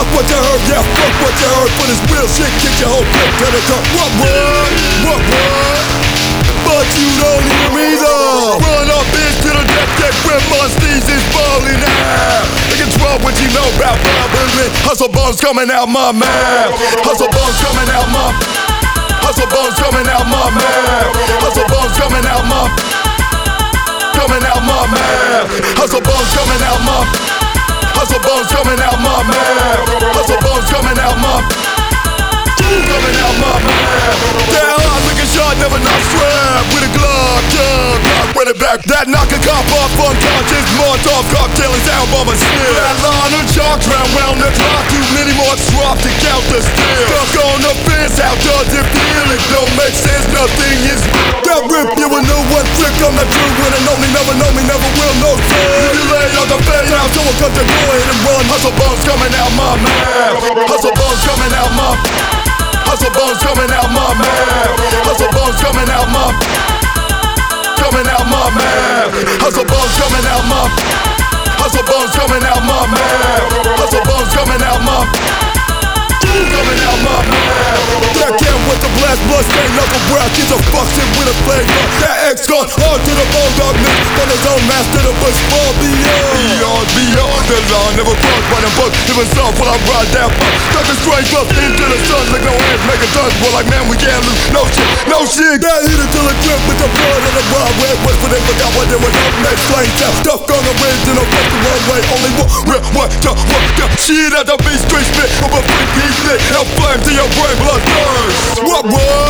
what you heard, yeah, fuck what you heard. For this real shit, kick your whole clip to the cup. What? But you don't hear me though. Run up bitch to the death that when my steez is falling out. They control what you know about bubbling. Hustle bones coming out my mouth. Hustle bones coming out my. Hustle bones coming out my mouth. Hustle bones coming out my. Coming out my mouth. Hustle bones coming out my. Hustle bones coming out my mouth. Hustle bones coming out my. Coming out my mouth. Down hard looking shot, never not strap. With a Glock, Glock, run it back. That knock a cop off, unconscious. Molotov cocktail and sound bomb a sniff. That line of chalk round the clock. Too many more drop to count the steel. Stuck on the fence, how does it feel? It don't make sense, nothing is. That rip, you will know one trick. I'm not true when and only never know me, never will, no fun. You lay on the bed now, someone cut the door and run. Hustle bones coming out my mouth. Hustle bones coming out my. Hustle bones coming out my mouth. Hustle bones coming out my. Coming out my mouth. Hustle bones coming out my. Hustle bones coming out my mouth. Hustle bones coming out my. Coming out my mouth. That can with the blast, blood stain, knuckle breath. Kids are fucked in with a flavor. That X gun hard to the bone, dog nigga. From his own master, the bush fall beyond the line. Never cross by the book. Even soft while I ride that fuck. Stuck a straight up into the sun. Like no hands make a dust. Well, like man, we can't lose. No shit. That hit it till it drip with the blood of the broad red west. But they forgot what they was up next. Flame down. Stuck on the ridge and fuck the runway. Only one real one. Shit at the beat, straight spit. I'm a freak, heat lit. Hell flame to your brain, blood burns. What?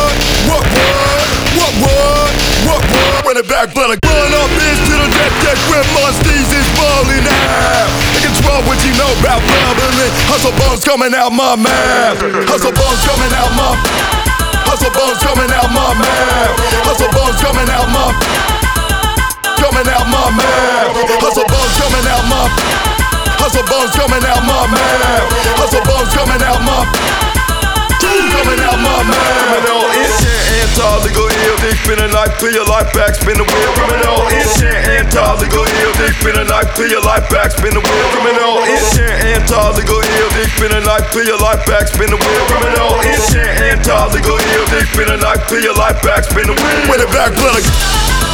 Run it back, blood. Run up bitch to the deck when my steez is falling out. They control what you know about bubbling. Hustle bones coming out my mouth. Hustle bones coming out my. Hustle bones coming out my mouth. Hustle bones coming out my. Coming out my mouth. Hustle bones coming out my. Hustle bones coming out my mouth. Hustle bones coming out my. Coming out my mouth. Criminal intent, anti-legal ill. Dick spin a knife to your life back, spin the wheel. Criminal intent, anti-legal ill. Dick spin a knife to your life back, spin the wheel. Criminal intent, anti-legal ill. Dick spin a knife to your life back, spin the wheel. Criminal intent, anti-legal ill. Dick spin a knife to your life back, spin the wheel. Run it back, blood.